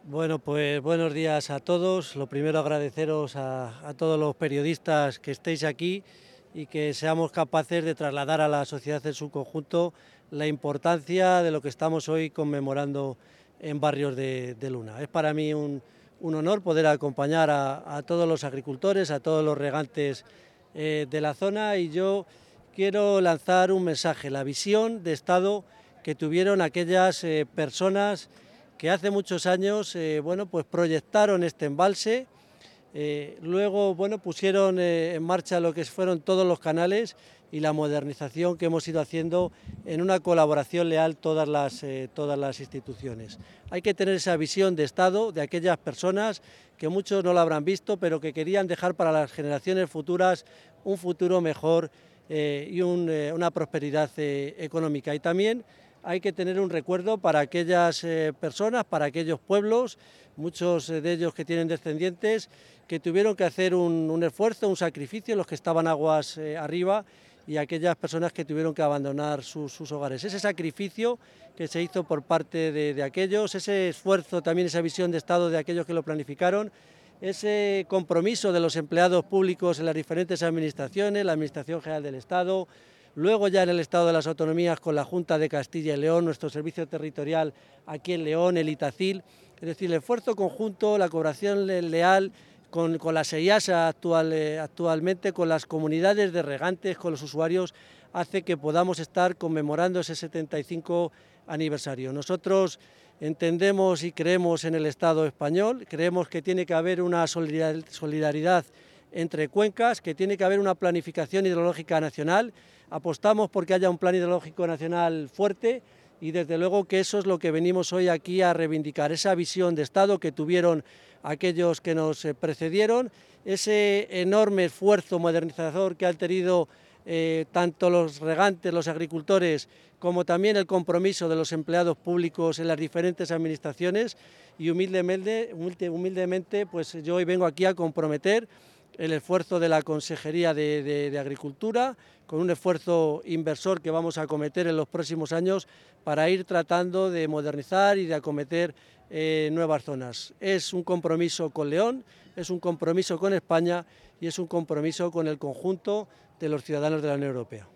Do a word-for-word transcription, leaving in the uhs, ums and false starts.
Bueno, pues buenos días a todos. Lo primero agradeceros a, a todos los periodistas que estéis aquí y que seamos capaces de trasladar a la sociedad en su conjunto la importancia de lo que estamos hoy conmemorando en Barrios de, de Luna. Es para mí un, un honor poder acompañar a, a todos los agricultores, a todos los regantes eh, de la zona, y yo quiero lanzar un mensaje, la visión de Estado que tuvieron aquellas eh, personas que hace muchos años eh, bueno, pues proyectaron este embalse, eh, luego bueno, pusieron eh, en marcha lo que fueron todos los canales y la modernización que hemos ido haciendo en una colaboración leal todas las, eh, todas las instituciones. Hay que tener esa visión de Estado de aquellas personas que muchos no la habrán visto, pero que querían dejar para las generaciones futuras un futuro mejor eh, y un, eh, una prosperidad eh, económica. Y también hay que tener un recuerdo para aquellas eh, personas, para aquellos pueblos, muchos de ellos que tienen descendientes, que tuvieron que hacer un, un esfuerzo, un sacrificio, los que estaban aguas eh, arriba, y aquellas personas que tuvieron que abandonar sus, sus hogares. Ese sacrificio que se hizo por parte de, de aquellos, ese esfuerzo, también esa visión de Estado de aquellos que lo planificaron, ese compromiso de los empleados públicos en las diferentes administraciones, la Administración General del Estado, luego ya en el Estado de las Autonomías con la Junta de Castilla y León, nuestro servicio territorial aquí en León, el Itacil, es decir, el esfuerzo conjunto, la cooperación leal con, con la SEIASA actual, eh, actualmente, con las comunidades de regantes, con los usuarios, hace que podamos estar conmemorando ese setenta y cinco aniversario. Nosotros entendemos y creemos en el Estado español, creemos que tiene que haber una solidaridad entre cuencas, que tiene que haber una planificación hidrológica nacional. Apostamos porque haya un plan hidrológico nacional fuerte, y desde luego que eso es lo que venimos hoy aquí a reivindicar, esa visión de Estado que tuvieron aquellos que nos precedieron, ese enorme esfuerzo modernizador que han tenido eh, tanto los regantes, los agricultores, como también el compromiso de los empleados públicos en las diferentes administraciones, y humildemente, humildemente pues yo hoy vengo aquí a comprometer el esfuerzo de la Consejería de, de, de Agricultura, con un esfuerzo inversor que vamos a acometer en los próximos años para ir tratando de modernizar y de acometer eh, nuevas zonas. Es un compromiso con León, es un compromiso con España y es un compromiso con el conjunto de los ciudadanos de la Unión Europea.